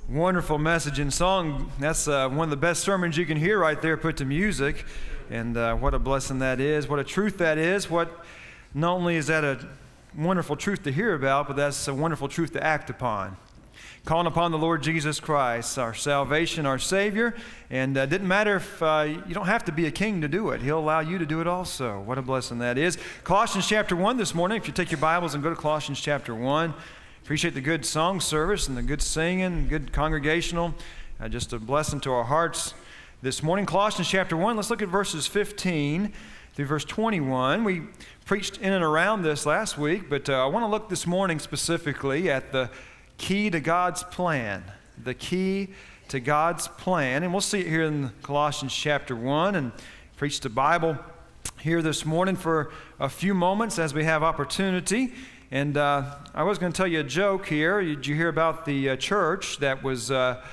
Wonderful message and song. That's one of the best sermons you can hear right there put to music. And what a blessing that is. What a truth that is. What not only is that a wonderful truth to hear about, but that's a wonderful truth to act upon. Calling upon the Lord Jesus Christ, our salvation, our Savior. And it didn't matter if you don't have to be a king to do it. He'll allow you to do it also. What a blessing that is. Colossians chapter 1 this morning. If you take your Bibles and go to Colossians chapter 1. Appreciate the good song service and the good singing, good congregational. Just a blessing to our hearts this morning. Colossians chapter 1, let's look at verses 15 through verse 21. We preached in and around this last week, but I want to look this morning specifically at the key to God's plan. The key to God's plan. And we'll see it here in Colossians chapter 1 and preach the Bible here this morning for a few moments as we have opportunity. And I was going to tell you a joke here. Did you hear about the church that was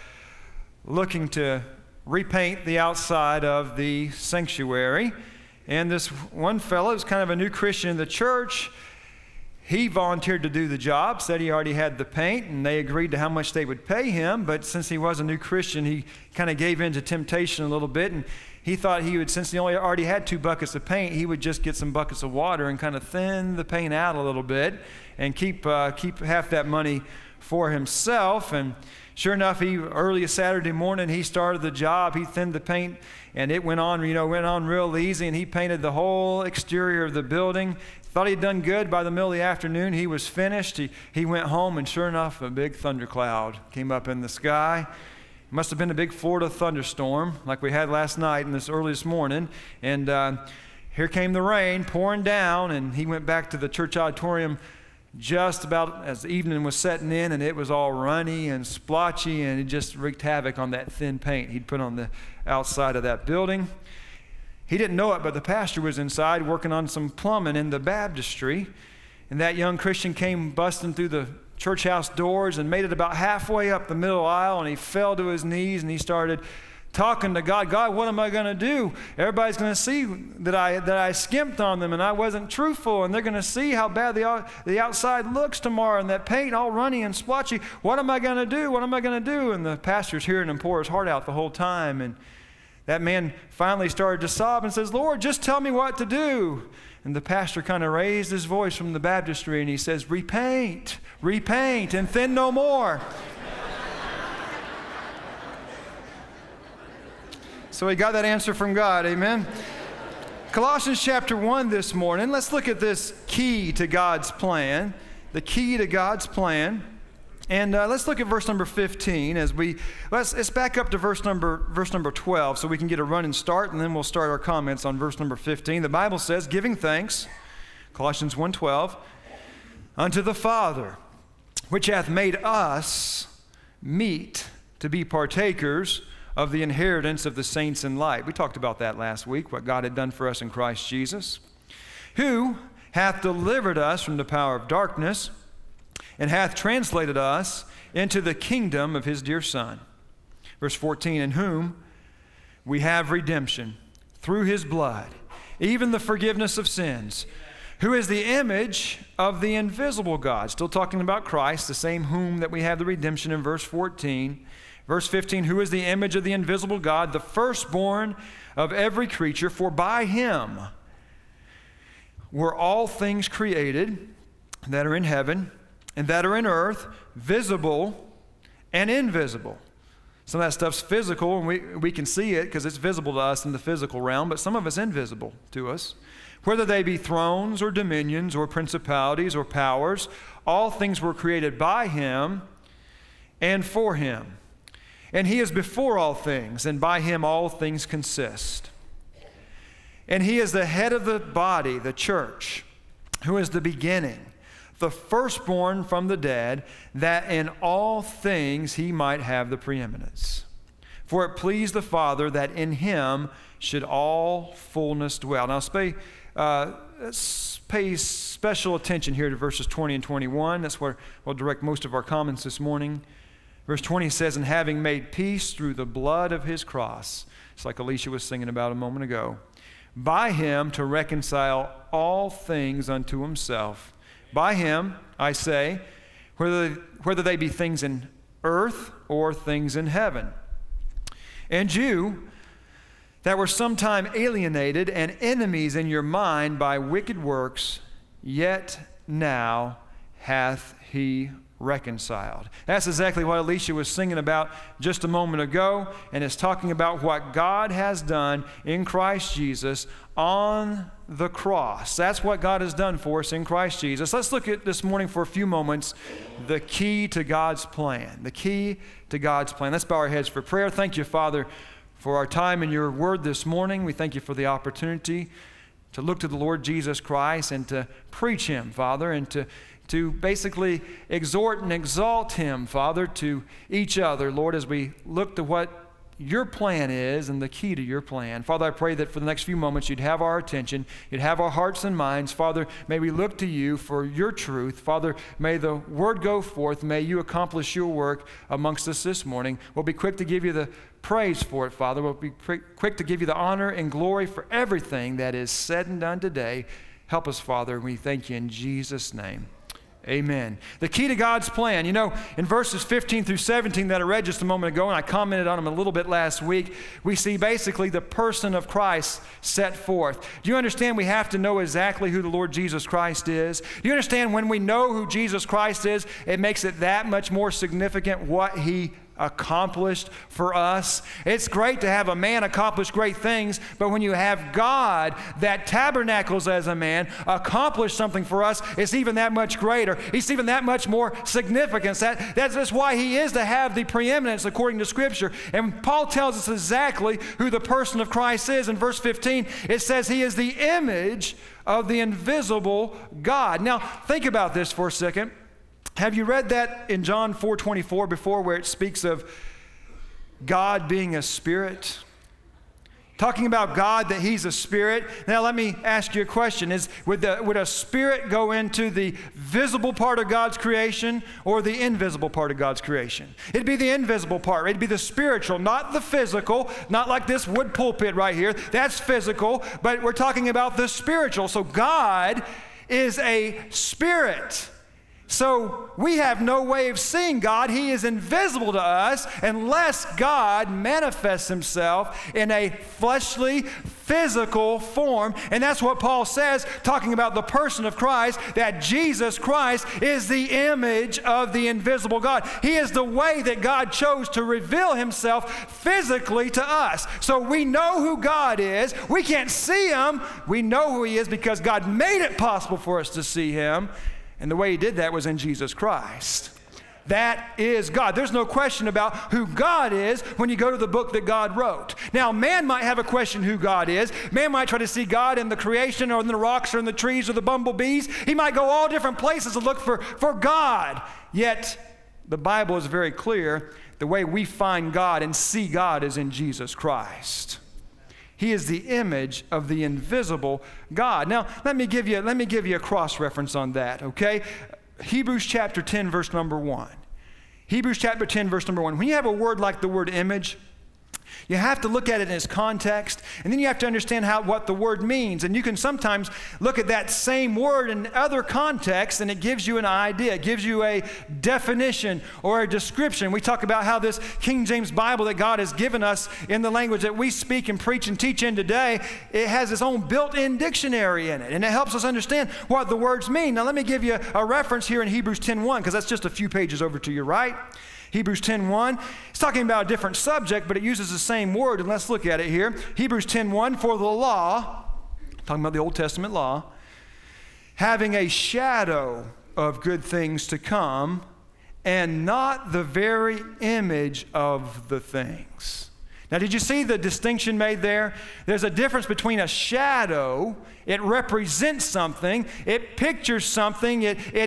looking to repaint the outside of the sanctuary? And this one fellow was kind of a new Christian in the church. He volunteered to do the job, said he already had the paint, and they agreed to how much they would pay him. But since he was a new Christian, he kind of gave in to temptation a little bit, and he thought he would, since he already had 2 buckets of paint, he would just get some buckets of water and kind of thin the paint out a little bit and keep half that money for himself. And sure enough, early Saturday morning, he started the job. He thinned the paint, and it went on real easy, and he painted the whole exterior of the building. Thought he'd done good. By the middle of the afternoon, he was finished. He went home, and sure enough, a big thundercloud came up in the sky. It must have been a big Florida thunderstorm like we had last night and early this morning. And here came the rain pouring down, and he went back to the church auditorium just about as the evening was setting in, and it was all runny and splotchy, and it just wreaked havoc on that thin paint he'd put on the outside of that building. He didn't know it, but the pastor was inside working on some plumbing in the baptistry, and that young Christian came busting through the church house doors and made it about halfway up the middle aisle, and he fell to his knees and he started talking to God. God, what am I going to do? Everybody's going to see that I skimped on them and I wasn't truthful, and they're going to see how bad the outside looks tomorrow, and that paint all runny and splotchy. What am I going to do? What am I going to do? And the pastor's hearing him pour his heart out the whole time, and that man finally started to sob and says, Lord, just tell me what to do. And the pastor kind of raised his voice from the baptistry and he says, repaint, and thin no more. So he got that answer from God, amen? Colossians chapter 1 this morning, let's look at this key to God's plan, the key to God's plan. And let's look at verse number 15 let's back up to verse number 12 so we can get a running start, and then we'll start our comments on verse number 15. The Bible says, giving thanks, Colossians 1:12, unto the Father, which hath made us meet to be partakers of the inheritance of the saints in light. We talked about that last week, what God had done for us in Christ Jesus, who hath delivered us from the power of darkness, and hath translated us into the kingdom of his dear Son. Verse 14, in whom we have redemption through his blood, even the forgiveness of sins, who is the image of the invisible God. Still talking about Christ, the same whom that we have the redemption in verse 14. Verse 15, who is the image of the invisible God, the firstborn of every creature, for by him were all things created that are in heaven and that are in earth, visible and invisible. Some of that stuff's physical, and we can see it because it's visible to us in the physical realm, but some of it's invisible to us. Whether they be thrones or dominions or principalities or powers, all things were created by him and for him. And he is before all things, and by him all things consist. And he is the head of the body, the church, who is the beginning, the firstborn from the dead, that in all things he might have the preeminence. For it pleased the Father that in him should all fullness dwell. Now let's pay special attention here to verses 20 and 21. That's where we'll direct most of our comments this morning. Verse 20 says, and having made peace through the blood of his cross, it's like Alicia was singing about a moment ago, by him to reconcile all things unto himself. By him, I say, whether they be things in earth or things in heaven. And you that were sometime alienated and enemies in your mind by wicked works, yet now hath he reconciled. That's exactly what Alicia was singing about just a moment ago, and it's talking about what God has done in Christ Jesus on the cross. That's what God has done for us in Christ Jesus. Let's look at this morning for a few moments the key to God's plan. The key to God's plan. Let's bow our heads for prayer. Thank you, Father, for our time in your word this morning. We thank you for the opportunity to look to the Lord Jesus Christ and to preach him, Father, and to basically exhort and exalt him, Father, to each other, Lord, as we look to what your plan is and the key to your plan. Father, I pray that for the next few moments you'd have our attention, you'd have our hearts and minds. Father, may we look to you for your truth. Father, may the word go forth. May you accomplish your work amongst us this morning. We'll be quick to give you the praise for it, Father. We'll be quick to give you the honor and glory for everything that is said and done today. Help us, Father, and we thank you in Jesus' name. Amen. The key to God's plan. You know, in verses 15 through 17 that I read just a moment ago, and I commented on them a little bit last week, we see basically the person of Christ set forth. Do you understand we have to know exactly who the Lord Jesus Christ is? Do you understand when we know who Jesus Christ is, it makes it that much more significant what he accomplished for us? It's great to have a man accomplish great things, but when you have God that tabernacles as a man accomplish something for us, it's even that much greater. It's even that much more significance. That's why he is to have the preeminence according to Scripture. And Paul tells us exactly who the person of Christ is. In verse 15, it says he is the image of the invisible God. Now, think about this for a second. Have you read that in John 4:24 before, where it speaks of God being a spirit? Talking about God, that he's a spirit. Now let me ask you a question. Would a spirit go into the visible part of God's creation or the invisible part of God's creation? It'd be the invisible part. It'd be the spiritual, not the physical, not like this wood pulpit right here. That's physical, but we're talking about the spiritual. So God is a spirit. So we have no way of seeing God. He is invisible to us unless God manifests himself in a fleshly, physical form. And that's what Paul says, talking about the person of Christ, that Jesus Christ is the image of the invisible God. He is the way that God chose to reveal himself physically to us. So we know who God is. We can't see him. We know who he is because God made it possible for us to see him. And the way he did that was in Jesus Christ. That is God. There's no question about who God is when you go to the book that God wrote. Now, man might have a question who God is. Man might try to see God in the creation or in the rocks or in the trees or the bumblebees. He might go all different places to look for God. Yet, the Bible is very clear. The way we find God and see God is in Jesus Christ. He is the image of the invisible God. Now, let me give you a cross-reference on that, okay? Hebrews chapter 10, verse number 1. Hebrews chapter 10, verse number 1. When you have a word like the word image, you have to look at it in its context, and then you have to understand what the word means. And you can sometimes look at that same word in other contexts, and it gives you an idea. It gives you a definition or a description. We talk about how this King James Bible that God has given us in the language that we speak and preach and teach in today, it has its own built-in dictionary in it, and it helps us understand what the words mean. Now, let me give you a reference here in Hebrews 10:1, because that's just a few pages over to your right. Hebrews 10:1, it's talking about a different subject, but it uses the same word, and let's look at it here. Hebrews 10:1, for the law, talking about the Old Testament law, having a shadow of good things to come, and not the very image of the things. Now, did you see the distinction made there? There's a difference between a shadow. It represents something. It pictures something.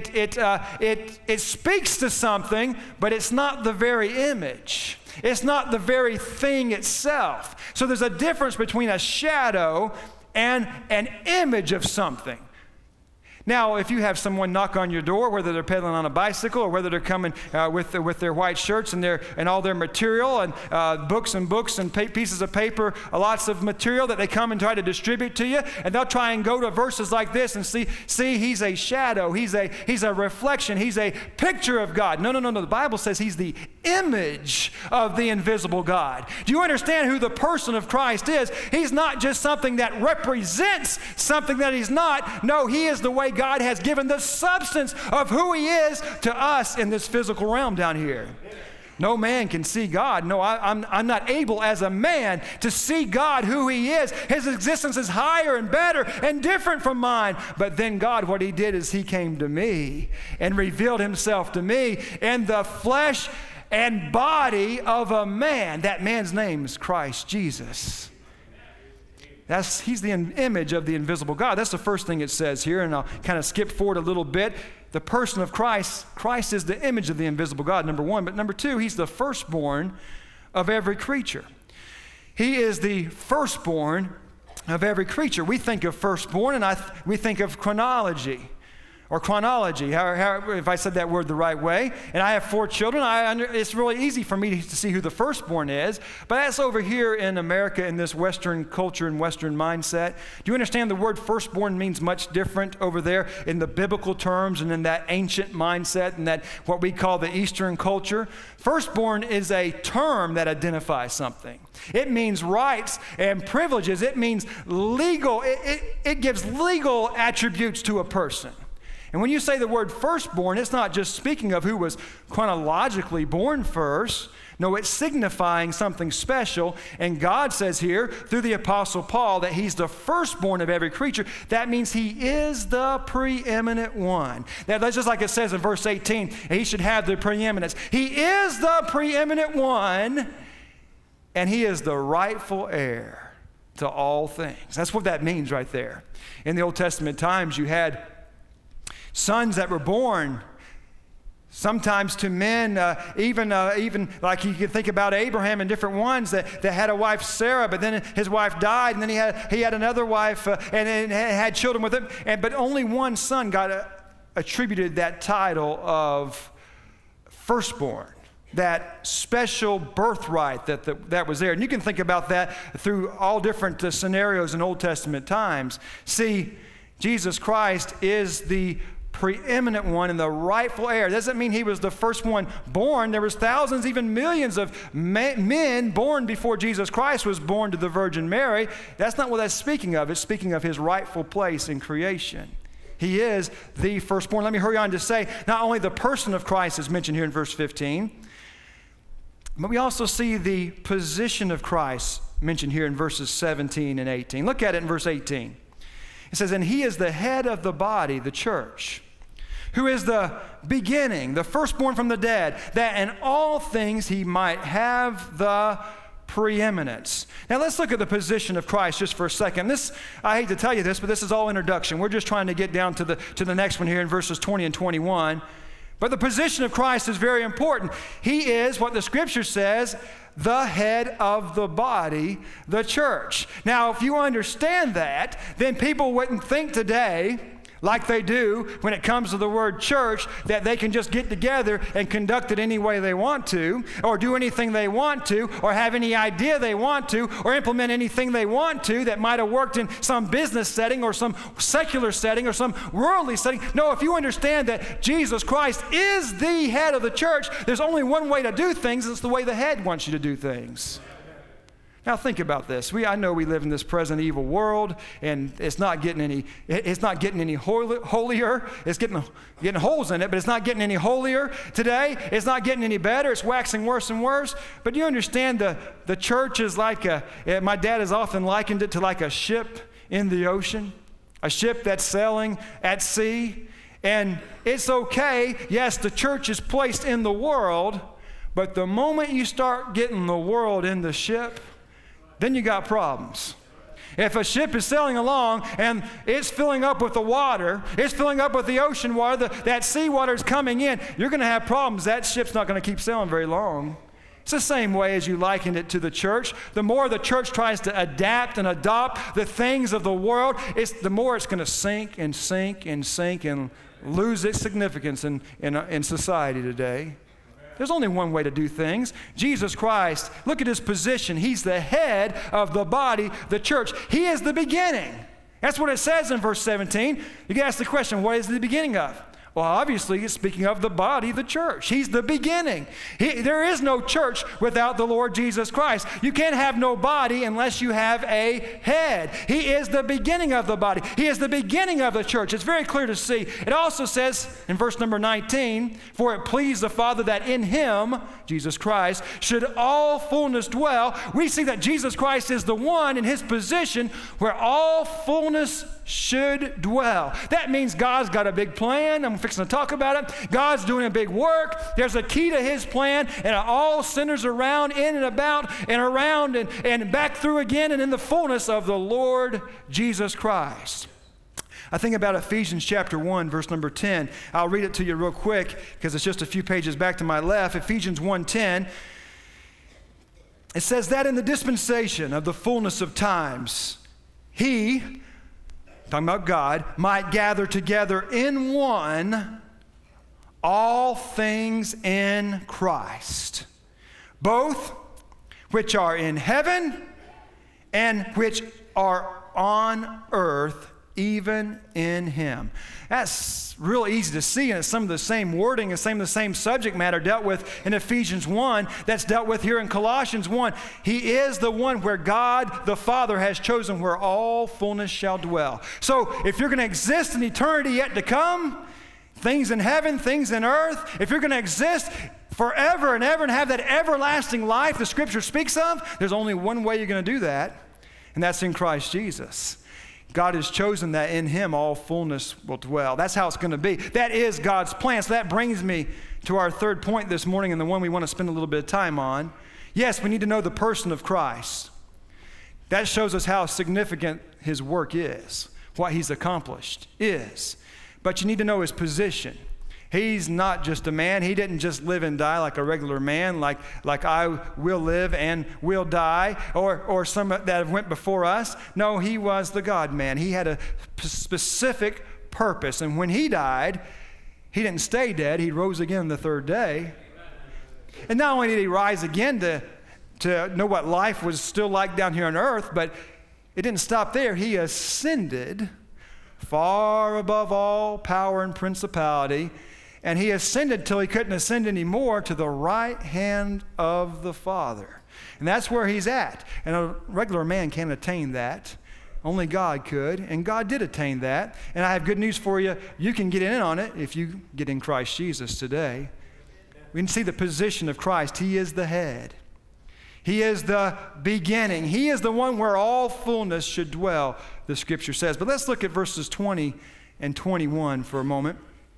It speaks to something, but it's not the very image. It's not the very thing itself. So there's a difference between a shadow and an image of something. Now, if you have someone knock on your door, whether they're pedaling on a bicycle or whether they're coming with their white shirts and all their material and books and pieces of paper, lots of material that they come and try to distribute to you, and they'll try and go to verses like this and see he's a shadow, he's a reflection, he's a picture of God. No. The Bible says he's the image of the invisible God. Do you understand who the person of Christ is? He's not just something that represents something that he's not. No, he is the way God has given the substance of who he is to us in this physical realm down here. No man can see God. No, I'm not able as a man to see God who he is. His existence is higher and better and different from mine. But then God, what he did is he came to me and revealed himself to me in the flesh and body of a man. That man's name is Christ Jesus. He's the image of the invisible God. That's the first thing it says here, and I'll kind of skip forward a little bit. The person of Christ is the image of the invisible God, number one. But number two, he's the firstborn of every creature. He is the firstborn of every creature. We think of firstborn, and we think of chronology. Or chronology, if I said that word the right way. And I have 4 children. It's really easy for me to see who the firstborn is. But that's over here in America in this Western culture and Western mindset. Do you understand the word firstborn means much different over there in the biblical terms and in that ancient mindset and that what we call the Eastern culture? Firstborn is a term that identifies something. It means rights and privileges. It means legal. It gives legal attributes to a person. And when you say the word firstborn, it's not just speaking of who was chronologically born first. No, it's signifying something special. And God says here, through the Apostle Paul, that he's the firstborn of every creature. That means he is the preeminent one. That's just like it says in verse 18, he should have the preeminence. He is the preeminent one, and he is the rightful heir to all things. That's what that means right there. In the Old Testament times, you had sons that were born sometimes to men, even like you can think about Abraham and different ones that had a wife, Sarah, but then his wife died, and then he had another wife and had children with him. But only one son got attributed that title of firstborn, that special birthright that was there. And you can think about that through all different scenarios in Old Testament times. See, Jesus Christ is the preeminent one and the rightful heir. Doesn't mean he was the first one born. There was thousands, even millions of men born before Jesus Christ was born to the Virgin Mary. That's not what that's speaking of. It's speaking of his rightful place in creation. He is the firstborn. Let me hurry on to say, not only the person of Christ is mentioned here in verse 15, but we also see the position of Christ mentioned here in verses 17 and 18. Look at it in verse 18. It says, and he is the head of the body, the church, who is the beginning, the firstborn from the dead, that in all things he might have the preeminence. Now let's look at the position of Christ just for a second. I hate to tell you this, but this is all introduction. We're just trying to get down to the next one here in verses 20 and 21. But the position of Christ is very important. He is what the scripture says, the head of the body, the church. Now, if you understand that, then people wouldn't think today, like they do when it comes to the word church, that they can just get together and conduct it any way they want to, or do anything they want to, or have any idea they want to, or implement anything they want to that might have worked in some business setting or some secular setting or some worldly setting. No, if you understand that Jesus Christ is the head of the church, there's only one way to do things, and it's the way the head wants you to do things. Now think about this. I know we live in this present evil world, and it's not getting any holier. It's getting holes in it, but it's not getting any holier today. It's not getting any better. It's waxing worse and worse. But you understand the church is like my dad has often likened it to like a ship in the ocean, a ship that's sailing at sea. And it's okay. Yes, the church is placed in the world, but the moment you start getting the world in the ship, then you got problems. If a ship is sailing along and it's filling up with the water, it's filling up with the ocean water, that sea water is coming in, you're going to have problems. That ship's not going to keep sailing very long. It's the same way as you likened it to the church. The more the church tries to adapt and adopt the things of the world, the more it's going to sink and sink and sink and lose its significance in society today. There's only one way to do things. Jesus Christ, look at his position. He's the head of the body, the church. He is the beginning. That's what it says in verse 17. You can ask the question, what is the beginning of? Well, obviously, it's speaking of the body, the church. He's the beginning. There is no church without the Lord Jesus Christ. You can't have no body unless you have a head. He is the beginning of the body. He is the beginning of the church. It's very clear to see. It also says in verse number 19, for it pleased the Father that in him, Jesus Christ, should all fullness dwell. We see that Jesus Christ is the one in his position where all fullness should dwell. That means God's got a big plan. I'm fixing to talk about it. God's doing a big work. There's a key to his plan, and it all centers around, in and about, and around, and back through again, and in the fullness of the Lord Jesus Christ. I think about Ephesians chapter 1, verse number 10. I'll read it to you real quick because it's just a few pages back to my left. Ephesians 1:10. It says that in the dispensation of the fullness of times, he, talking about God, might gather together in one all things in Christ, both which are in heaven and which are on earth, even in him. That's real easy to see, and it's some of the same wording and some of the same subject matter dealt with in Ephesians 1 that's dealt with here in Colossians 1. He is the one where God the Father has chosen where all fullness shall dwell. So if you're going to exist in eternity yet to come, things in heaven, things in earth, if you're going to exist forever and ever and have that everlasting life the Scripture speaks of, there's only one way you're going to do that, and that's in Christ Jesus. God has chosen that in him all fullness will dwell. That's how it's going to be. That is God's plan. So that brings me to our third point this morning, and the one we want to spend a little bit of time on. Yes, we need to know the person of Christ. That shows us how significant his work is, what he's accomplished is. But you need to know his position. He's not just a man. He didn't just live and die like a regular man, like I will live and will die, or some that have went before us. No, he was the God-man. He had a specific purpose. And when he died, he didn't stay dead. He rose again the third day. And not only did he rise again to know what life was still like down here on earth, but it didn't stop there. He ascended far above all power and principality. And he ascended till he couldn't ascend anymore to the right hand of the Father. And that's where he's at. And a regular man can't attain that. Only God could. And God did attain that. And I have good news for you. You can get in on it if you get in Christ Jesus today. We can see the position of Christ. He is the head. He is the beginning. He is the one where all fullness should dwell, the Scripture says. But let's look at verses 20 and 21 for a moment.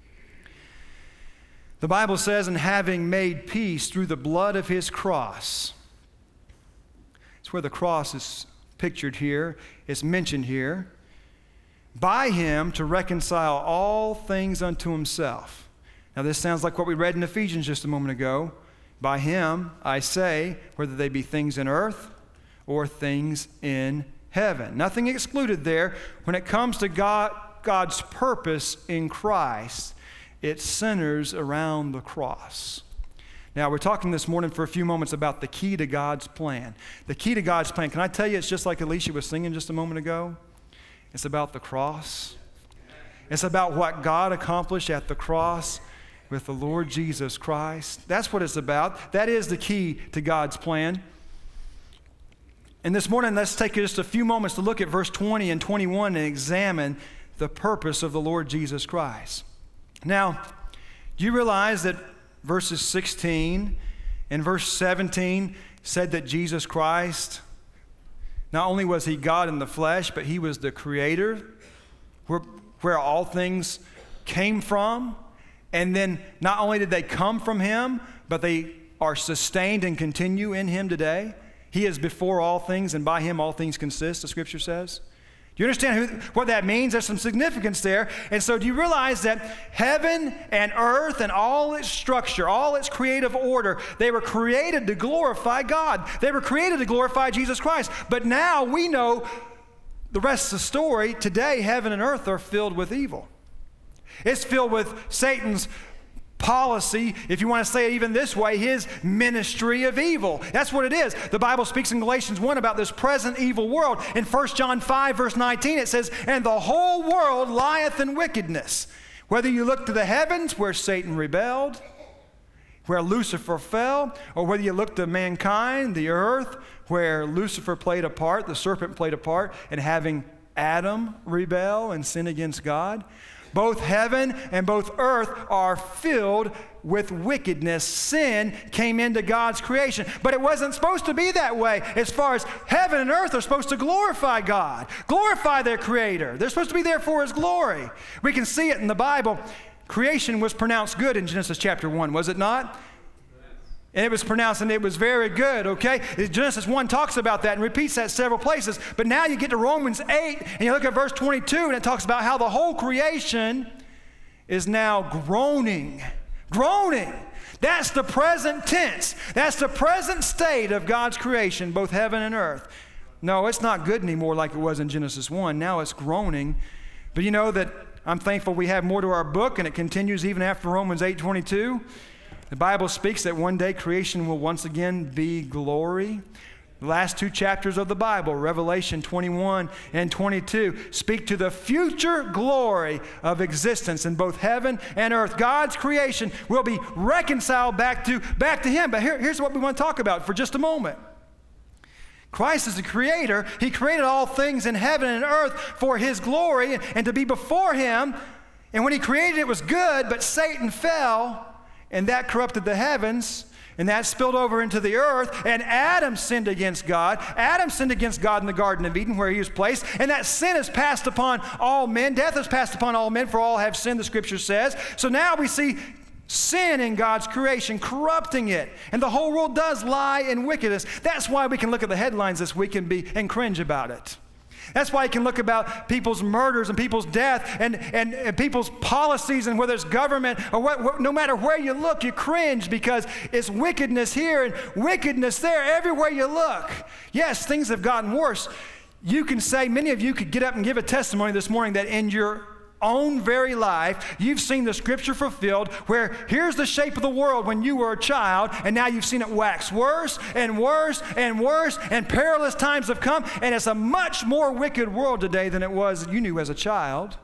The Bible says, and having made peace through the blood of his cross. It's where the cross is pictured here. It's mentioned here. By him to reconcile all things unto himself. Now this sounds like what we read in Ephesians just a moment ago. By him, I say, whether they be things in earth or things in heaven. Nothing excluded there. When it comes to God's purpose in Christ, it centers around the cross. Now, we're talking this morning for a few moments about the key to God's plan. The key to God's plan. Can I tell you, it's just like Alicia was singing just a moment ago? It's about the cross. It's about what God accomplished at the cross with the Lord Jesus Christ. That's what it's about. That is the key to God's plan. And this morning, let's take just a few moments to look at verse 20 and 21 and examine the purpose of the Lord Jesus Christ. Now, do you realize that verses 16 and verse 17 said that Jesus Christ, not only was he God in the flesh, but he was the creator, where all things came from. And then not only did they come from him, but they are sustained and continue in him today. He is before all things, and by him all things consist, the Scripture says. Do you understand what that means? There's some significance there. And so do you realize that heaven and earth and all its structure, all its creative order, they were created to glorify God. They were created to glorify Jesus Christ. But now we know the rest of the story. Today, heaven and earth are filled with evil. It's filled with Satan's policy, if you want to say it even this way, his ministry of evil. That's what it is. The Bible speaks in Galatians 1 about this present evil world. In 1 John 5, verse 19, it says, and the whole world lieth in wickedness. Whether you look to the heavens where Satan rebelled, where Lucifer fell, or whether you look to mankind, the earth, where Lucifer played a part, the serpent played a part in having Adam rebel and sin against God, both heaven and both earth are filled with wickedness. Sin came into God's creation. But it wasn't supposed to be that way. As far as heaven and earth are supposed to glorify God, glorify their Creator. They're supposed to be there for His glory. We can see it in the Bible. Creation was pronounced good in Genesis chapter 1, was it not? And it was pronounced, and it was very good, okay? Genesis 1 talks about that and repeats that several places. But now you get to Romans 8, and you look at verse 22, and it talks about how the whole creation is now groaning. Groaning. That's the present tense. That's the present state of God's creation, both heaven and earth. No, it's not good anymore like it was in Genesis 1. Now it's groaning. But you know that I'm thankful we have more to our book, and it continues even after Romans 8:22. The Bible speaks that one day creation will once again be glory. The last two chapters of the Bible, Revelation 21 and 22, speak to the future glory of existence in both heaven and earth. God's creation will be reconciled back to Him. But here's what we want to talk about for just a moment. Christ is the Creator. He created all things in heaven and earth for His glory and to be before Him. And when He created it was good, but Satan fell, and that corrupted the heavens, and that spilled over into the earth, and Adam sinned against God. Adam sinned against God in the Garden of Eden where he was placed, and that sin is passed upon all men. Death is passed upon all men, for all have sinned, the Scripture says. So now we see sin in God's creation, corrupting it, and the whole world does lie in wickedness. That's why we can look at the headlines this week and cringe about it. That's why you can look about people's murders and people's death and people's policies, and whether it's government or what, no matter where you look, you cringe because it's wickedness here and wickedness there everywhere you look. Yes, things have gotten worse. You can say, many of you could get up and give a testimony this morning that in your own very life, you've seen the Scripture fulfilled where here's the shape of the world when you were a child, and now you've seen it wax worse and worse and worse, and perilous times have come, and it's a much more wicked world today than it was you knew as a child.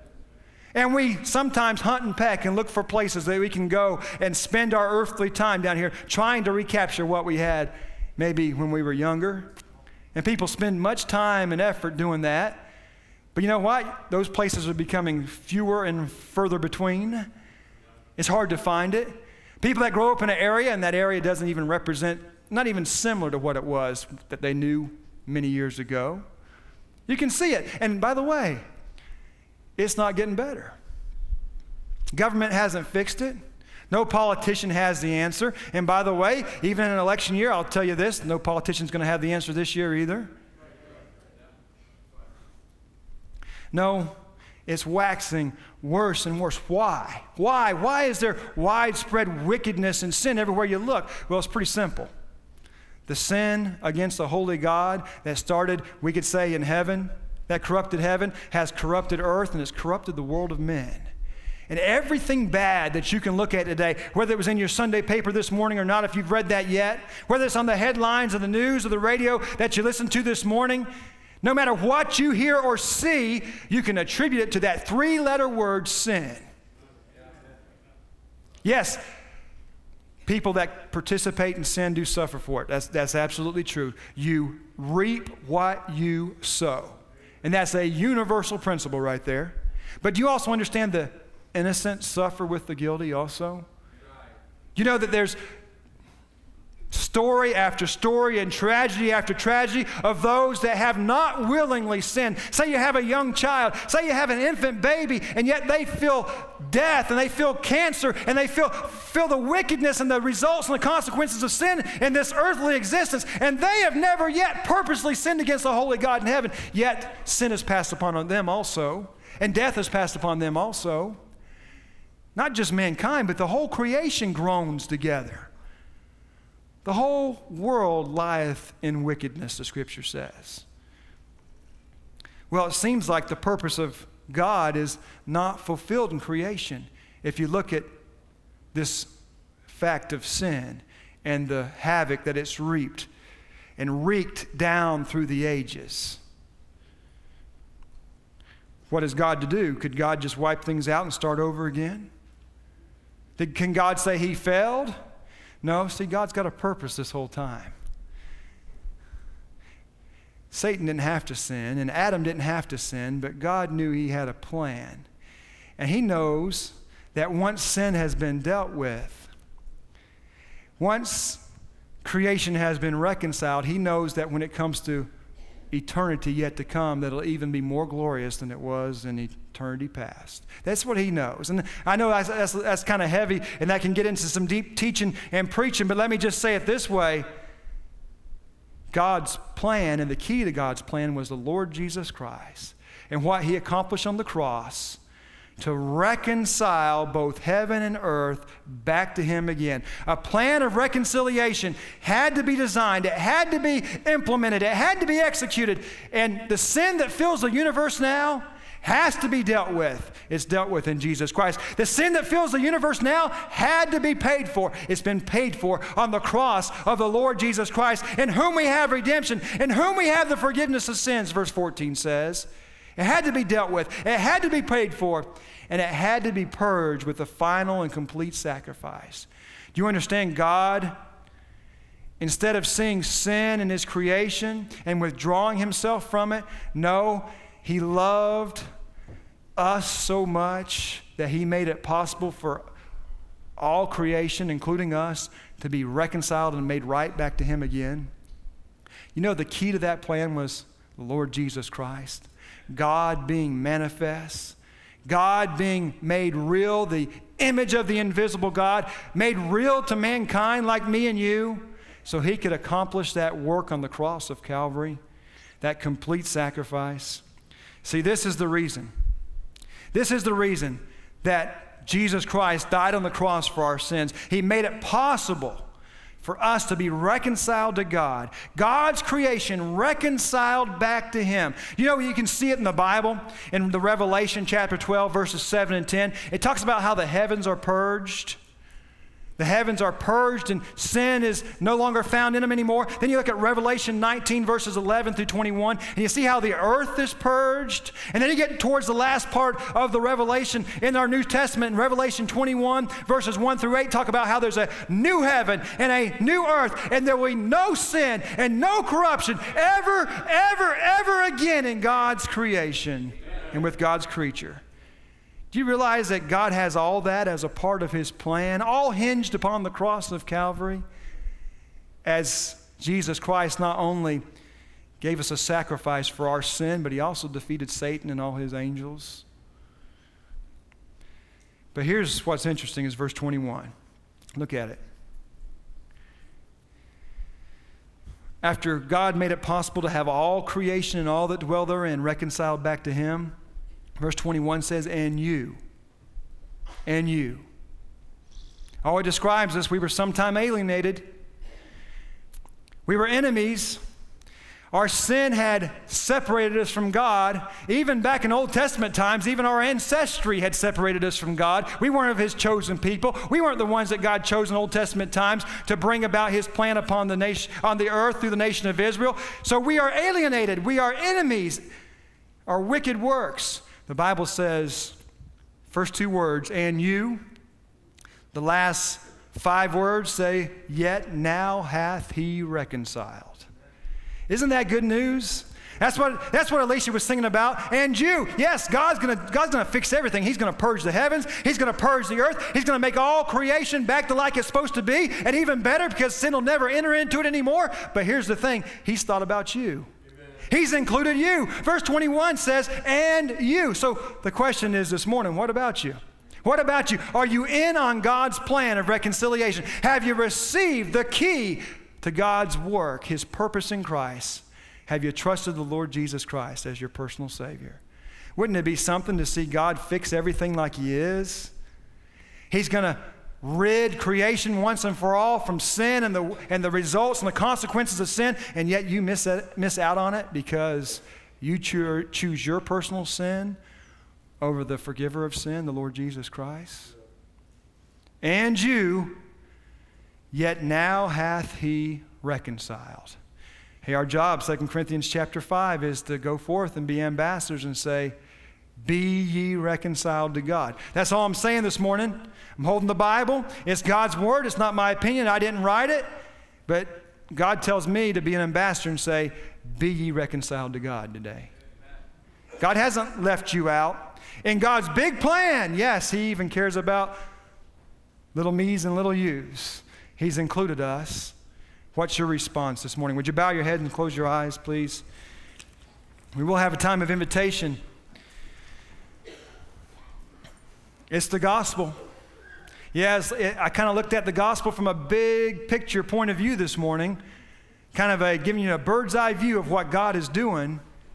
And we sometimes hunt and peck and look for places that we can go and spend our earthly time down here trying to recapture what we had maybe when we were younger. And people spend much time and effort doing that. But you know what? Those places are becoming fewer and further between. It's hard to find it. People that grow up in an area, and that area doesn't even represent, not even similar to what it was that they knew many years ago. You can see it. And by the way, it's not getting better. Government hasn't fixed it. No politician has the answer. And by the way, even in an election year, I'll tell you this, no politician's going to have the answer this year either. No, it's waxing worse and worse. Why? Why? Why is there widespread wickedness and sin everywhere you look? Well, it's pretty simple. The sin against the holy God that started, we could say, in heaven, that corrupted heaven, has corrupted earth and has corrupted the world of men. And everything bad that you can look at today, whether it was in your Sunday paper this morning or not, if you've read that yet, whether it's on the headlines of the news or the radio that you listened to this morning, no matter what you hear or see, you can attribute it to that three-letter word, sin. Yes, people that participate in sin do suffer for it. That's absolutely true. You reap what you sow. And that's a universal principle right there. But do you also understand the innocent suffer with the guilty also? You know that there's story after story and tragedy after tragedy of those that have not willingly sinned. Say you have a young child, say you have an infant baby, and yet they feel death and they feel cancer and they feel the wickedness and the results and the consequences of sin in this earthly existence, and they have never yet purposely sinned against the holy God in heaven, yet sin is passed upon them also, and death is passed upon them also. Not just mankind, but the whole creation groans together. The whole world lieth in wickedness, the Scripture says. Well, it seems like the purpose of God is not fulfilled in creation. If you look at this fact of sin and the havoc that it's reaped and wreaked down through the ages. what is God to do? Could God just wipe things out and start over again? Can God say he failed? No, see, God's got a purpose this whole time. Satan didn't have to sin, and Adam didn't have to sin, but God knew he had a plan. And he knows that once sin has been dealt with, once creation has been reconciled, he knows that when it comes to eternity yet to come, that it'll even be more glorious than it was in eternity past. That's what he knows. And I know that's kind of heavy, and that can get into some deep teaching and preaching, but let me just say it this way. God's plan, and the key to God's plan, was the Lord Jesus Christ and what he accomplished on the cross to reconcile both heaven and earth back to him again. A plan of reconciliation had to be designed. It had to be implemented. It had to be executed. And the sin that fills the universe now has to be dealt with. It's dealt with in Jesus Christ. The sin that fills the universe now had to be paid for. It's been paid for on the cross of the Lord Jesus Christ, in whom we have redemption, in whom we have the forgiveness of sins, verse 14 says. It had to be dealt with. It had to be paid for. And it had to be purged with a final and complete sacrifice. Do you understand? God, instead of seeing sin in his creation and withdrawing himself from it, no, he loved us so much that he made it possible for all creation, including us, to be reconciled and made right back to him again. You know, the key to that plan was the Lord Jesus Christ. God being manifest, God being made real, the image of the invisible God, made real to mankind like me and you, so he could accomplish that work on the cross of Calvary, that complete sacrifice. See, this is the reason. This is the reason that Jesus Christ died on the cross for our sins. He made it possible for us to be reconciled to God. God's creation reconciled back to him. You know, you can see it in the Bible, in the Revelation chapter 12, verses 7 and 10. It talks about how the heavens are purged. The heavens are purged and sin is no longer found in them anymore. Then you look at Revelation 19, verses 11 through 21, and you see how the earth is purged. And then you get towards the last part of the Revelation in our New Testament, in Revelation 21, verses 1 through 8, talk about how there's a new heaven and a new earth, and there will be no sin and no corruption ever, ever, ever again in God's creation and with God's creature. Do you realize that God has all that as a part of his plan, all hinged upon the cross of Calvary, as Jesus Christ not only gave us a sacrifice for our sin, but he also defeated Satan and all his angels? But here's what's interesting is verse 21. Look at it. After God made it possible to have all creation and all that dwell therein reconciled back to him, verse 21 says, and you. Oh, it describes us. We were sometime alienated. We were enemies. Our sin had separated us from God. Even back in Old Testament times, even our ancestry had separated us from God. We weren't of his chosen people. We weren't the ones that God chose in Old Testament times to bring about his plan upon the nation, on the earth through the nation of Israel. So we are alienated. We are enemies. Our wicked works. The Bible says, first two words, and you. The last 5 words say, yet now hath he reconciled. Isn't that good news? That's what Alicia was singing about. And you, yes, God's gonna fix everything. He's gonna purge the heavens. He's gonna purge the earth. He's gonna make all creation back to like it's supposed to be, and even better because sin will never enter into it anymore. But here's the thing, he's thought about you. He's included you. Verse 21 says, and you. So the question is this morning, what about you? What about you? Are you in on God's plan of reconciliation? Have you received the key to God's work, his purpose in Christ? Have you trusted the Lord Jesus Christ as your personal Savior? Wouldn't it be something to see God fix everything like he is? He's going to rid creation once and for all from sin and the results and the consequences of sin, and yet you miss out on it because you choose your personal sin over the forgiver of sin, the Lord Jesus Christ. And you, yet now hath he reconciled. Hey, our job, 2 Corinthians chapter 5, is to go forth and be ambassadors and say, Be ye reconciled to God. That's all I'm saying this morning. I'm holding the Bible. It's God's word. It's not my opinion. I didn't write it. But God tells me to be an ambassador and say, be ye reconciled to God today. God hasn't left you out. In God's big plan, yes, He even cares about little me's and little you's. He's included us. What's your response this morning? Would you bow your head and close your eyes, please? We will have a time of invitation. It's the gospel. Yes, I kind of looked at the gospel from a big picture point of view this morning, kind of giving you a bird's eye view of what God is doing.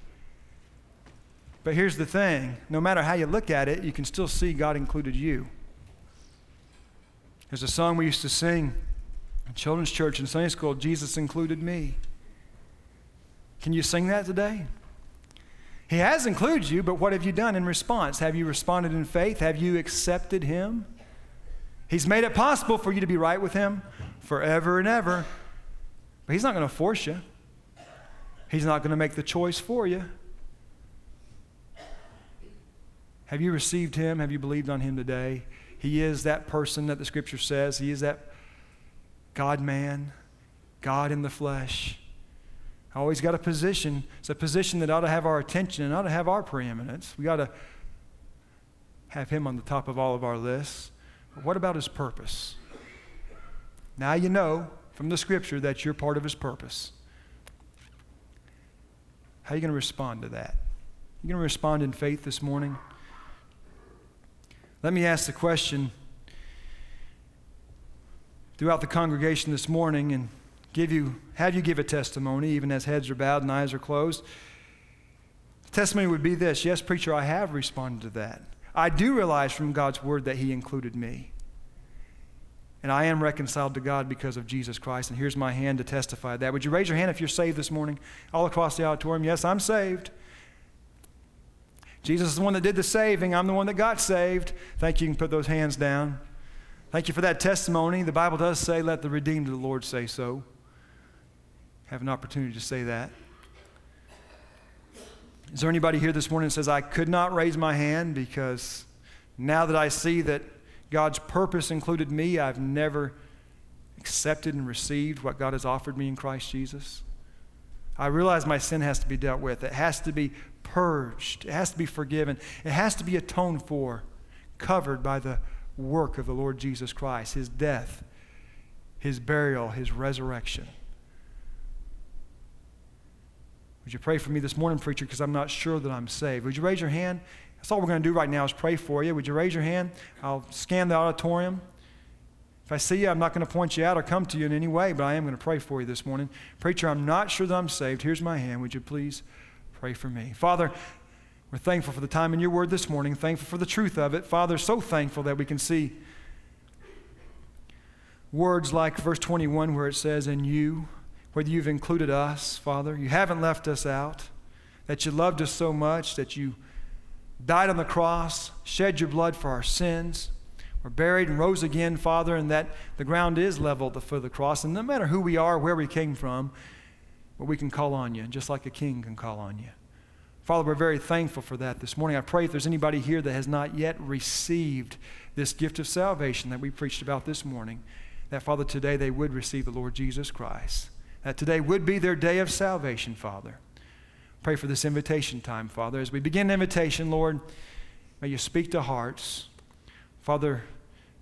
But here's the thing. No matter how you look at it, you can still see God included you. There's a song we used to sing in children's church and Sunday school, Jesus included me. Can you sing that today? He has included you, but what have you done in response? Have you responded in faith? Have you accepted Him? He's made it possible for you to be right with Him forever and ever. But He's not going to force you. He's not going to make the choice for you. Have you received Him? Have you believed on Him today? He is that person that the Scripture says. He is that God-man, God in the flesh. Always got a position. It's a position that ought to have our attention and ought to have our preeminence. We got to have Him on the top of all of our lists. But what about His purpose? Now you know from the Scripture that you're part of His purpose. How are you going to respond to that? You going to respond in faith this morning? Let me ask the question throughout the congregation this morning and have you give a testimony, even as heads are bowed and eyes are closed. The testimony would be this: yes, preacher, I have responded to that. I do realize from God's word that He included me. And I am reconciled to God because of Jesus Christ. And here's my hand to testify that. Would you raise your hand if you're saved this morning? All across the auditorium, yes, I'm saved. Jesus is the one that did the saving. I'm the one that got saved. Thank you. You can put those hands down. Thank you for that testimony. The Bible does say, let the redeemed of the Lord say so. Have an opportunity to say that. Is there anybody here this morning that says, I could not raise my hand because now that I see that God's purpose included me, I've never accepted and received what God has offered me in Christ Jesus? I realize my sin has to be dealt with. It has to be purged. It has to be forgiven. It has to be atoned for, covered by the work of the Lord Jesus Christ, His death, His burial, His resurrection. Would you pray for me this morning, preacher, because I'm not sure that I'm saved? Would you raise your hand? That's all we're going to do right now is pray for you. Would you raise your hand? I'll scan the auditorium. If I see you, I'm not going to point you out or come to you in any way, but I am going to pray for you this morning. Preacher, I'm not sure that I'm saved. Here's my hand. Would you please pray for me? Father, we're thankful for the time in your word this morning, thankful for the truth of it. Father, so thankful that we can see words like verse 21 where it says, in you, whether you've included us, Father, you haven't left us out, that you loved us so much, that you died on the cross, shed your blood for our sins, were buried and rose again, Father, and that the ground is level at the foot of the cross. And no matter who we are, where we came from, but we can call on you, just like a king can call on you. Father, we're very thankful for that this morning. I pray if there's anybody here that has not yet received this gift of salvation that we preached about this morning, that, Father, today they would receive the Lord Jesus Christ. That today would be their day of salvation, Father. Pray for this invitation time, Father. As we begin the invitation, Lord, may you speak to hearts. Father,